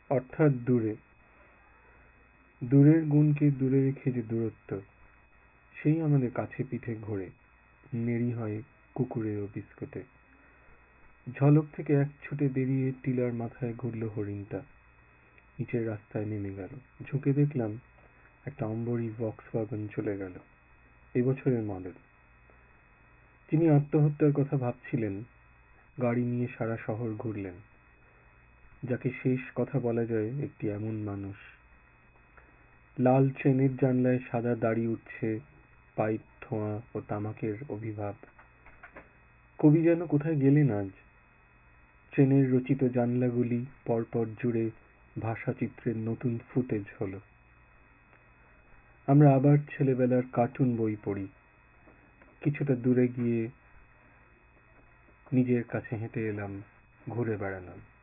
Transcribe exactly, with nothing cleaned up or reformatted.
অর্থাৎ দূরে। দূরের গুণকে দূরে রেখে যে দূরত্ব, সেই আমাদের কাছে পিঠে ঘোরে, নেড়ি হয় কুকুরে ও বিস্কুটে। ঝলক থেকে এক ছুটে বেরিয়ে টিলার মাথায় ঘুরল হরিণটা, নিচের রাস্তায় নেমে গেল। ঝুঁকে দেখলাম একটা অম্বরী ভক্সওয়াগন চলে গেল, এবছরের মডেল। যিনি আত্মহত্যার কথা ভাবছিলেন, গাড়ি নিয়ে সারা শহর ঘুরলেন। যাকে শেষ কথা বলা যায় একটি এমন মানুষ। লাল ট্রেনের জানলায় সাদা দাড়ি উঠছে, পাইপ ধোঁয়া ও তামাকের অভিভাব। কবি যেন কোথায় গেলেন আজ। ট্রেনের রচিত জানলাগুলি পরপর জুড়ে ভাষাচিত্রের নতুন ফুটেজ হলো। আমরা আবার ছেলেবেলার কার্টুন বই পড়ি। কিছুটা দূরে গিয়ে নিজের কাছে হেঁটে এলাম, ঘুরে বেড়ালাম।